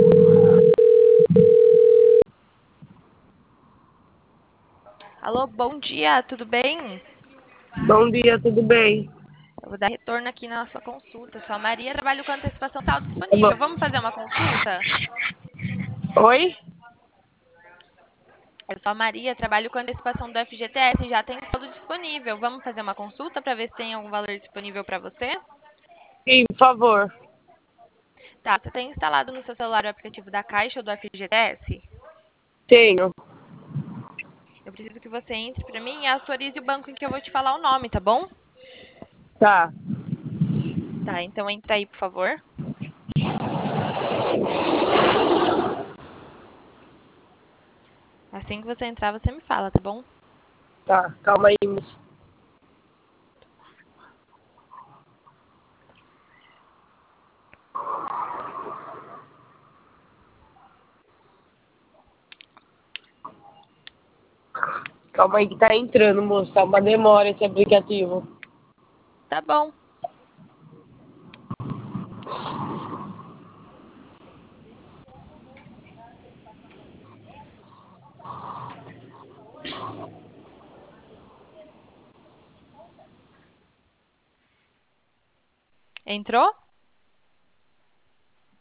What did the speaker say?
Alô, bom dia, tudo bem? Bom dia, tudo bem? Eu vou dar retorno aqui na sua consulta. Sou a Maria, trabalho com antecipação total Tá bom. disponível. Vamos fazer uma consulta? Oi? Eu sou a Maria, trabalho com antecipação do FGTS, já tem saldo disponível. Vamos fazer uma consulta para ver se tem algum valor disponível para você? Sim, por favor. Tá, você tem instalado no seu celular o aplicativo da Caixa ou do FGTS? Tenho. Eu preciso que você entre para mim e autorize o banco em que eu vou te falar o nome, tá bom? Tá, Tá, então entra aí, por favor. Assim que você entrar, você me fala, tá bom? tá. Calma aí, moço. Calma aí que tá entrando, moço. Tá uma demora esse aplicativo. Tá bom. Entrou?